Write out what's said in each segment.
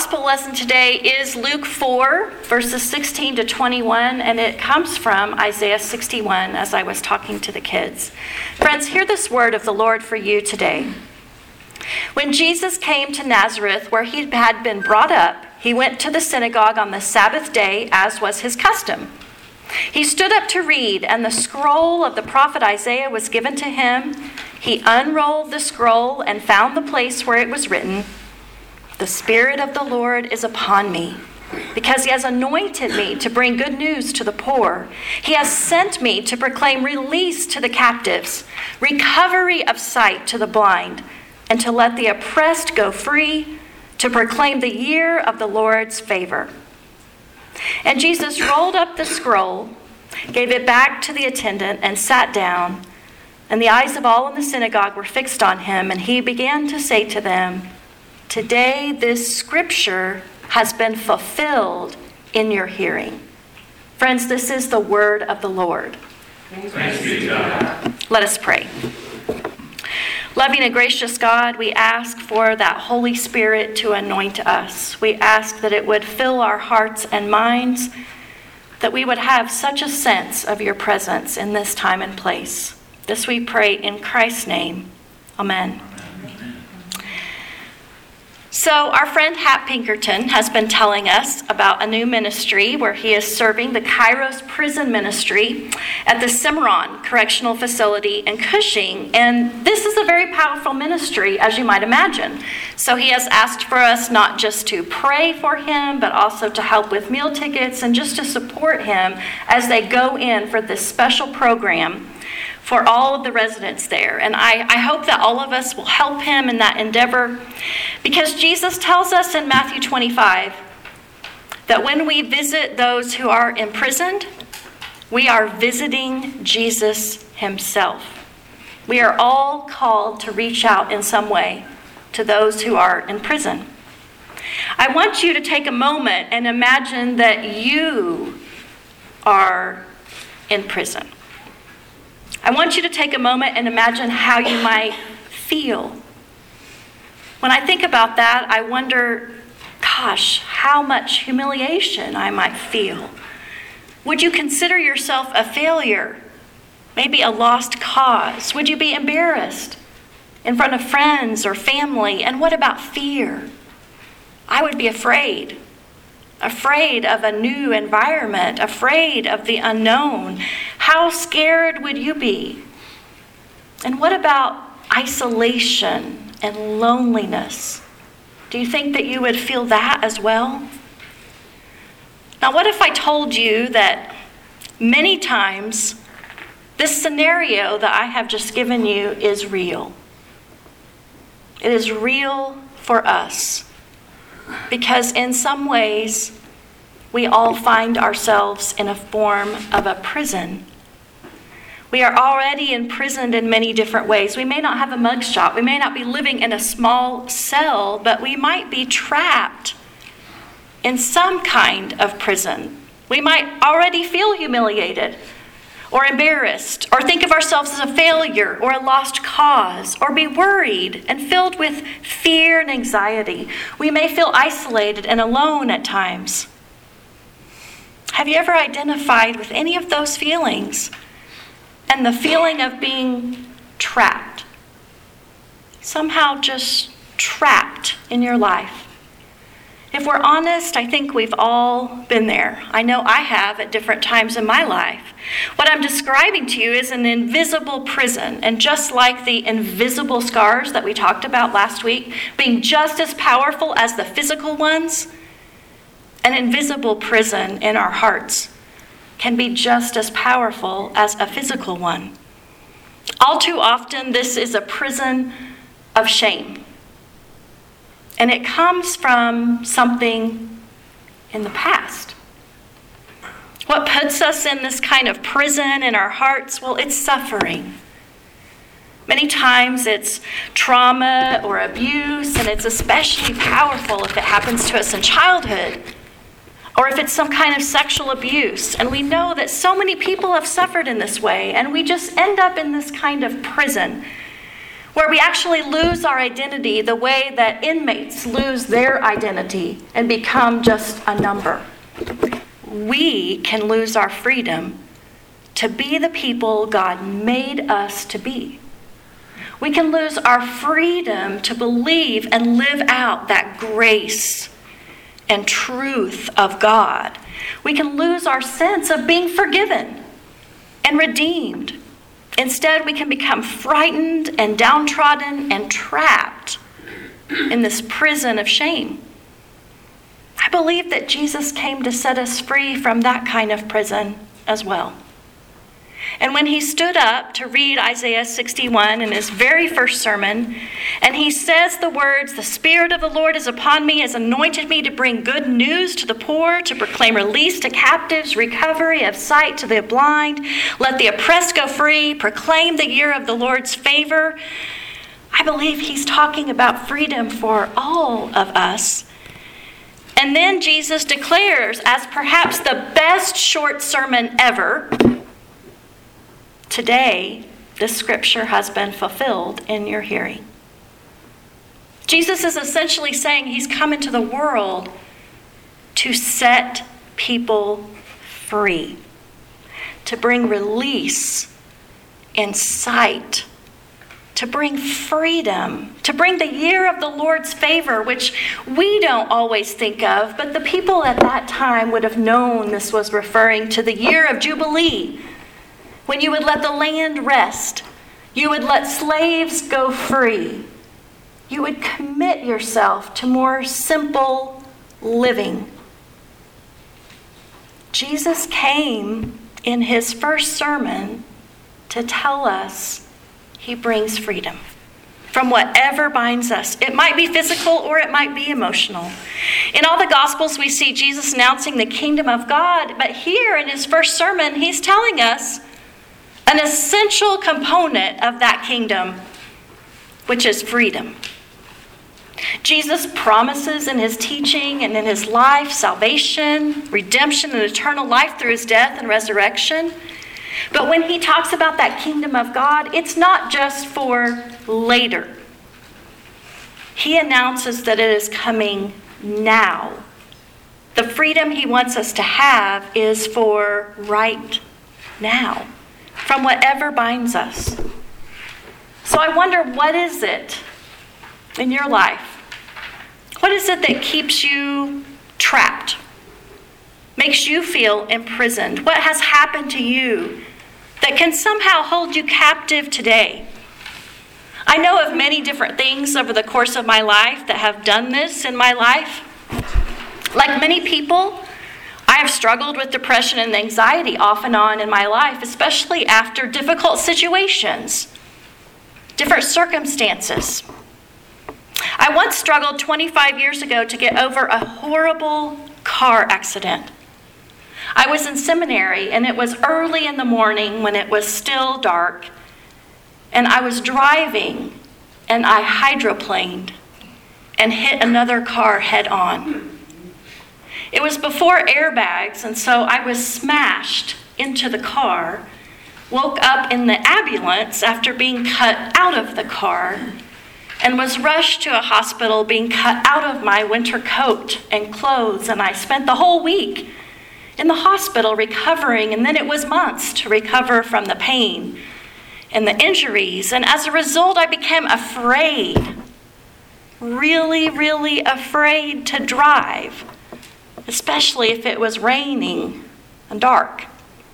gospel lesson today is Luke 4, verses 16 to 21, and it comes from Isaiah 61 as I was talking to the kids. Friends, hear this word of the Lord for you today. When Jesus came to Nazareth, where he had been brought up, he went to the synagogue on the Sabbath day, as was his custom. He stood up to read, and the scroll of the prophet Isaiah was given to him. He unrolled the scroll and found the place where it was written, "The Spirit of the Lord is upon me, because he has anointed me to bring good news to the poor. He has sent me to proclaim release to the captives, recovery of sight to the blind, and to let the oppressed go free, to proclaim the year of the Lord's favor." And Jesus rolled up the scroll, gave it back to the attendant, and sat down. And the eyes of all in the synagogue were fixed on him, and he began to say to them, "Today this scripture has been fulfilled in your hearing." Friends, this is the word of the Lord. Thanks be to God. Let us pray. Loving and gracious God, we ask for that Holy Spirit to anoint us. We ask that it would fill our hearts and minds, that we would have such a sense of your presence in this time and place. This we pray in Christ's name. Amen. So our friend Hap Pinkerton has been telling us about a new ministry where he is serving the Kairos Prison Ministry at the Cimarron Correctional Facility in Cushing. And this is a very powerful ministry, as you might imagine. So he has asked for us not just to pray for him, but also to help with meal tickets and just to support him as they go in for this special program for all of the residents there. And I hope that all of us will help him in that endeavor, because Jesus tells us in Matthew 25 that when we visit those who are imprisoned, we are visiting Jesus himself. We are all called to reach out in some way to those who are in prison. I want you to take a moment and imagine that you are in prison. I want you to take a moment and imagine how you might feel. When I think about that, I wonder, gosh, how much humiliation I might feel. Would you consider yourself a failure? Maybe a lost cause? Would you be embarrassed in front of friends or family? And what about fear? I would be afraid of a new environment, afraid of the unknown. How scared would you be? And what about isolation and loneliness? Do you think that you would feel that as well? Now, what if I told you that many times this scenario that I have just given you is real? It is real for us. Because in some ways, we all find ourselves in a form of a prison. We are already imprisoned in many different ways. We may not have a mugshot. We may not be living in a small cell, but we might be trapped in some kind of prison. We might already feel humiliated or embarrassed, or think of ourselves as a failure or a lost cause, or be worried and filled with fear and anxiety. We may feel isolated and alone at times. Have you ever identified with any of those feelings and the feeling of being trapped? Somehow just trapped in your life. If we're honest, I think we've all been there. I know I have at different times in my life. What I'm describing to you is an invisible prison. And just like the invisible scars that we talked about last week, being just as powerful as the physical ones, an invisible prison in our hearts can be just as powerful as a physical one. All too often, this is a prison of shame. And it comes from something in the past. What puts us in this kind of prison in our hearts? Well, it's suffering. Many times it's trauma or abuse, and it's especially powerful if it happens to us in childhood, or if it's some kind of sexual abuse. And we know that so many people have suffered in this way, and we just end up in this kind of prison where we actually lose our identity the way that inmates lose their identity and become just a number. We can lose our freedom to be the people God made us to be. We can lose our freedom to believe and live out that grace and truth of God. We can lose our sense of being forgiven and redeemed. Instead, we can become frightened and downtrodden and trapped in this prison of shame. I believe that Jesus came to set us free from that kind of prison as well. And when he stood up to read Isaiah 61 in his very first sermon, and he says the words, "The Spirit of the Lord is upon me, has anointed me to bring good news to the poor, to proclaim release to captives, recovery of sight to the blind, let the oppressed go free, proclaim the year of the Lord's favor." I believe he's talking about freedom for all of us. And then Jesus declares, as perhaps the best short sermon ever, "Today, this scripture has been fulfilled in your hearing." Jesus is essentially saying he's come into the world to set people free, to bring release in sight, to bring freedom, to bring the year of the Lord's favor, which we don't always think of, but the people at that time would have known this was referring to the year of Jubilee, when you would let the land rest, you would let slaves go free, you would commit yourself to more simple living. Jesus came in his first sermon to tell us he brings freedom from whatever binds us. It might be physical or it might be emotional. In all the Gospels, we see Jesus announcing the kingdom of God, but here in his first sermon, he's telling us an essential component of that kingdom, which is freedom. Jesus promises in his teaching and in his life salvation, redemption, and eternal life through his death and resurrection. But when he talks about that kingdom of God, it's not just for later. He announces that it is coming now. The freedom he wants us to have is for right now, from whatever binds us. So I wonder, what is it in your life? What is it that keeps you trapped? Makes you feel imprisoned? What has happened to you that can somehow hold you captive today? I know of many different things over the course of my life that have done this in my life. Like many people, I have struggled with depression and anxiety off and on in my life, especially after difficult situations, different circumstances. I once struggled 25 years ago to get over a horrible car accident. I was in seminary, and it was early in the morning when it was still dark, and I was driving, and I hydroplaned and hit another car head on. It was before airbags, and so I was smashed into the car, woke up in the ambulance after being cut out of the car, and was rushed to a hospital being cut out of my winter coat and clothes, and I spent the whole week in the hospital recovering, and then it was months to recover from the pain and the injuries. And as a result, I became afraid, really, really afraid to drive, especially if it was raining and dark.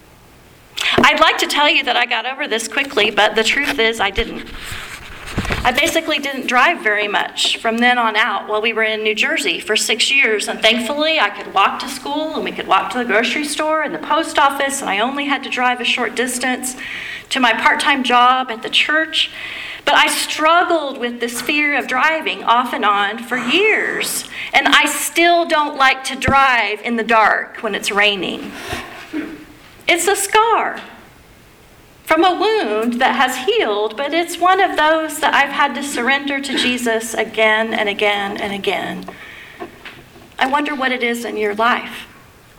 I'd like to tell you that I got over this quickly, but the truth is I didn't. I basically didn't drive very much from then on out while we were in New Jersey for 6 years. And thankfully, I could walk to school, and we could walk to the grocery store and the post office, and I only had to drive a short distance to my part-time job at the church. But I struggled with this fear of driving off and on for years. And I still don't like to drive in the dark when it's raining. It's a scar from a wound that has healed, but it's one of those that I've had to surrender to Jesus again and again and again. I wonder what it is in your life.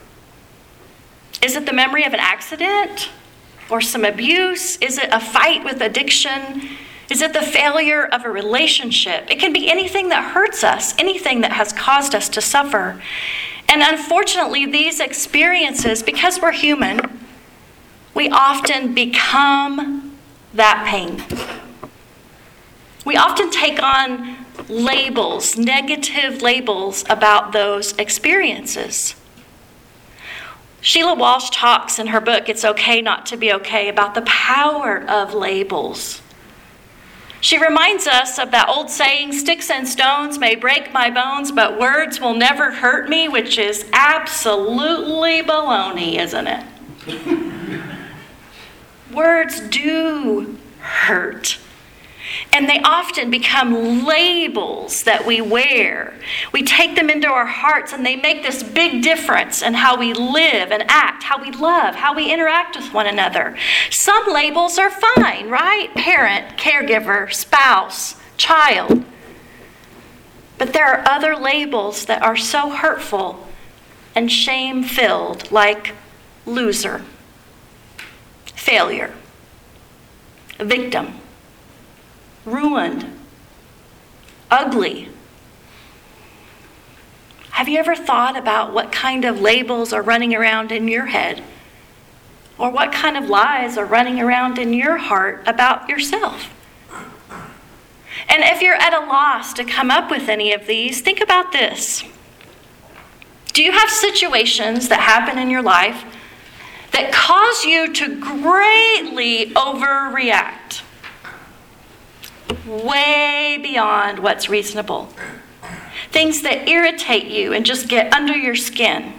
Is it the memory of an accident or some abuse? Is it a fight with addiction? Is it the failure of a relationship? It can be anything that hurts us, anything that has caused us to suffer. And unfortunately, these experiences, because we're human, we often become that pain. We often take on labels, negative labels about those experiences. Sheila Walsh talks in her book, It's Okay Not to Be Okay, about the power of labels. She reminds us of that old saying, sticks and stones may break my bones, but words will never hurt me, which is absolutely baloney, isn't it? Words do hurt. And they often become labels that we wear. We take them into our hearts and they make this big difference in how we live and act, how we love, how we interact with one another. Some labels are fine, right? Parent, caregiver, spouse, child. But there are other labels that are so hurtful and shame-filled, like loser, failure, victim, ruined, ugly. Have you ever thought about what kind of labels are running around in your head? Or what kind of lies are running around in your heart about yourself? And if you're at a loss to come up with any of these, think about this. Do you have situations that happen in your life that cause you to greatly overreact? Way beyond what's reasonable. Things that irritate you and just get under your skin.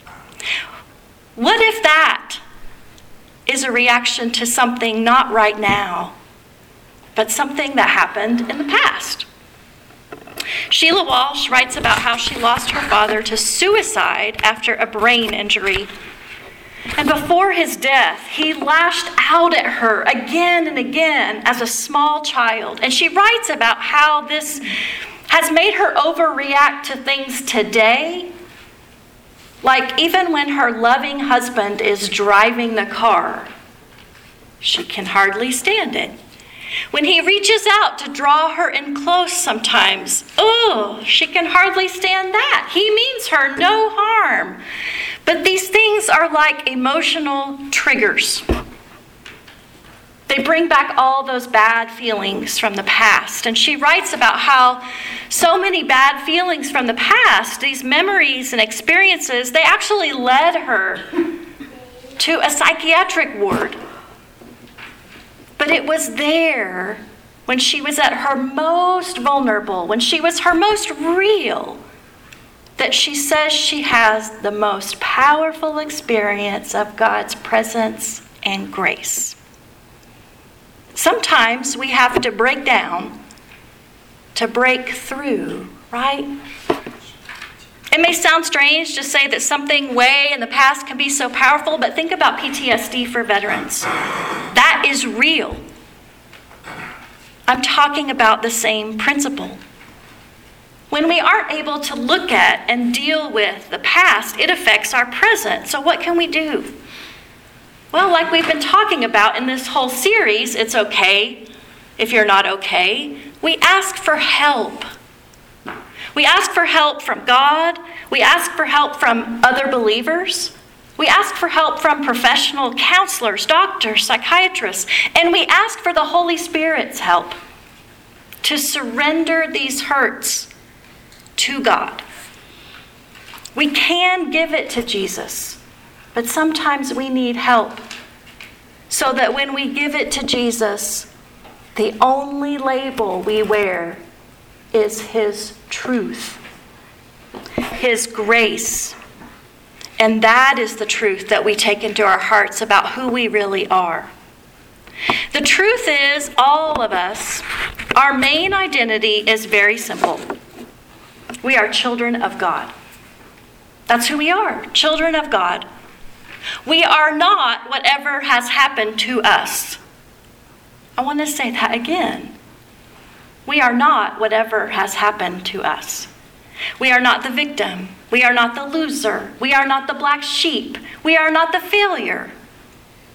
What if that is a reaction to something not right now, but something that happened in the past? Sheila Walsh writes about how she lost her father to suicide after a brain injury. And before his death, he lashed out at her again and again as a small child. And she writes about how this has made her overreact to things today. Like even when her loving husband is driving the car, she can hardly stand it. When he reaches out to draw her in close sometimes, she can hardly stand that. He means her no harm. But these things are like emotional triggers. They bring back all those bad feelings from the past. And she writes about how so many bad feelings from the past, these memories and experiences, they actually led her to a psychiatric ward. But it was there when she was at her most vulnerable, when she was her most real, that she says she has the most powerful experience of God's presence and grace. Sometimes we have to break down to break through, right? It may sound strange to say that something way in the past can be so powerful, but think about PTSD for veterans. That is real. I'm talking about the same principle. When we aren't able to look at and deal with the past, it affects our present. So what can we do? Well, like we've been talking about in this whole series, it's okay if you're not okay. We ask for help. We ask for help from God. We ask for help from other believers. We ask for help from professional counselors, doctors, psychiatrists, and we ask for the Holy Spirit's help to surrender these hurts to God. We can give it to Jesus, but sometimes we need help so that when we give it to Jesus, the only label we wear is His truth, His grace. And that is the truth that we take into our hearts about who we really are. The truth is, all of us, our main identity is very simple. We are children of God. That's who we are, children of God. We are not whatever has happened to us. I want to say that again. We are not whatever has happened to us. We are not the victim. We are not the loser. We are not the black sheep. We are not the failure.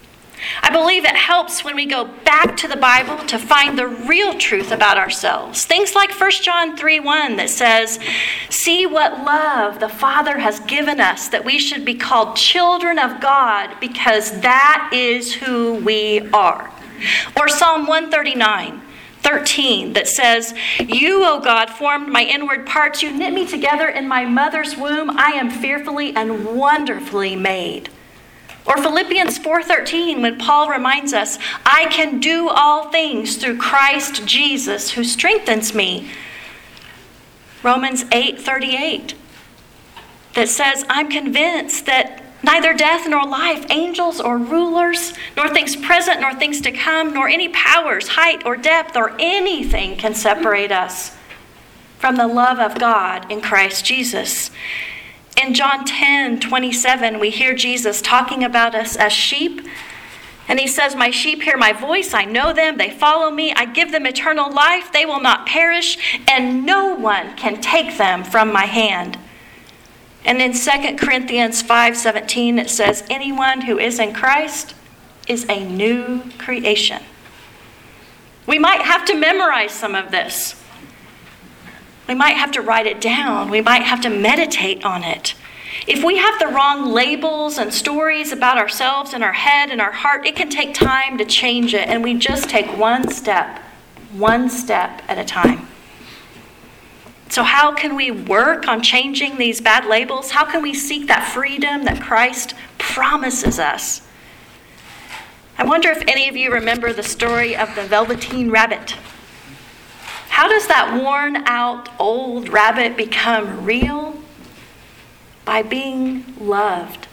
I believe it helps when we go back to the Bible to find the real truth about ourselves. Things like 1 John 3:1 that says, "See what love the Father has given us, that we should be called children of God, because that is who we are." Or Psalm 139:13 that says, "You, O God, formed my inward parts. You knit me together in my mother's womb. I am fearfully and wonderfully made." Or Philippians 4:13, when Paul reminds us, "I can do all things through Christ Jesus who strengthens me." Romans 8:38 that says, "I'm convinced that neither death nor life, angels or rulers, nor things present nor things to come, nor any powers, height or depth, or anything can separate us from the love of God in Christ Jesus." In John 10:27, we hear Jesus talking about us as sheep. And he says, "My sheep hear my voice. I know them. They follow me. I give them eternal life. They will not perish, and no one can take them from my hand." And in 2 Corinthians 5:17, it says, "Anyone who is in Christ is a new creation." We might have to memorize some of this. We might have to write it down. We might have to meditate on it. If we have the wrong labels and stories about ourselves in our head and our heart, it can take time to change it, and we just take one step at a time. So how can we work on changing these bad labels? How can we seek that freedom that Christ promises us? I wonder if any of you remember the story of the Velveteen Rabbit. How does that worn out old rabbit become real? By being loved.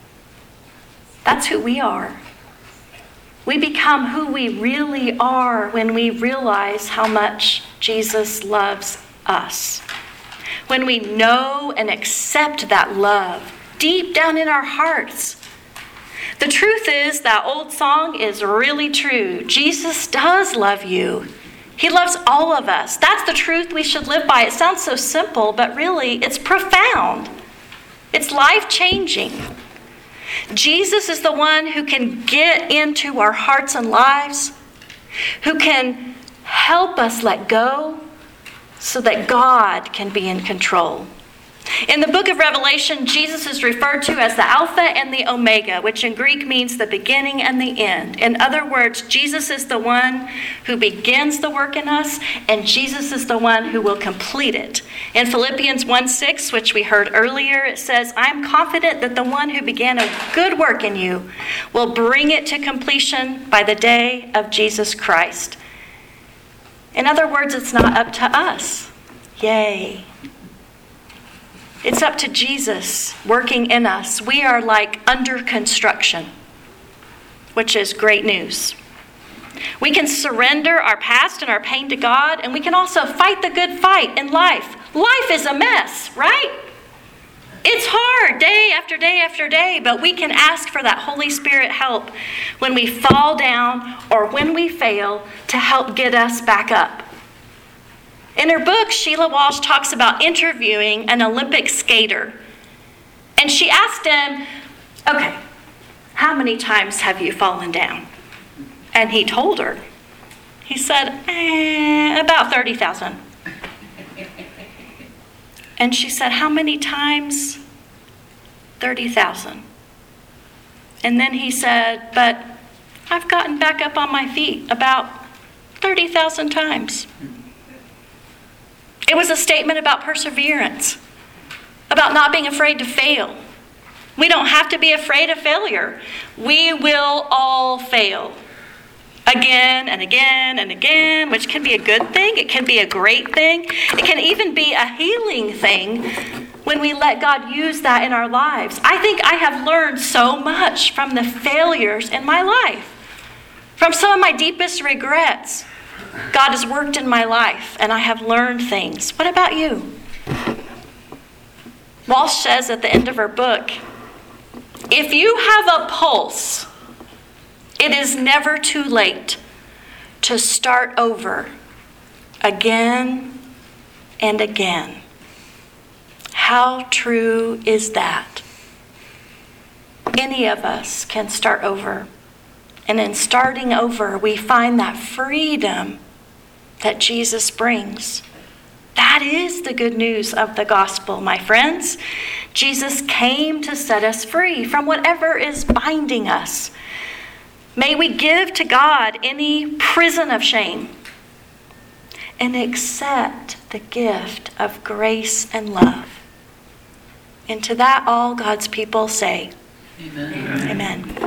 That's who we are. We become who we really are when we realize how much Jesus loves us. When we know and accept that love deep down in our hearts. The truth is, that old song is really true. Jesus does love you. He loves all of us. That's the truth we should live by. It sounds so simple, but really it's profound. It's life-changing. Jesus is the one who can get into our hearts and lives, who can help us let go so that God can be in control. In the book of Revelation, Jesus is referred to as the Alpha and the Omega, which in Greek means the beginning and the end. In other words, Jesus is the one who begins the work in us, and Jesus is the one who will complete it. In Philippians 1:6, which we heard earlier, it says, "I'm confident that the one who began a good work in you will bring it to completion by the day of Jesus Christ." In other words, it's not up to us. Yay. It's up to Jesus working in us. We are like under construction, which is great news. We can surrender our past and our pain to God, and we can also fight the good fight in life. Life is a mess, right? It's hard day after day after day, but we can ask for that Holy Spirit help when we fall down or when we fail to help get us back up. In her book, Sheila Walsh talks about interviewing an Olympic skater. And she asked him, "Okay, how many times have you fallen down?" And he told her. He said, about 30,000. And she said, "How many times?" 30,000. And then he said, "But I've gotten back up on my feet about 30,000 times." It was a statement about perseverance, about not being afraid to fail. We don't have to be afraid of failure. We will all fail again and again and again, which can be a good thing. It can be a great thing. It can even be a healing thing when we let God use that in our lives. I think I have learned so much from the failures in my life, from some of my deepest regrets. God has worked in my life, and I have learned things. What about you? Walsh says at the end of her book, "If you have a pulse, it is never too late to start over again and again." How true is that? Any of us can start over And in starting over, we find that freedom that Jesus brings. That is the good news of the gospel, my friends. Jesus came to set us free from whatever is binding us. May we give to God any prison of shame and accept the gift of grace and love. And to that all God's people say, Amen. Amen.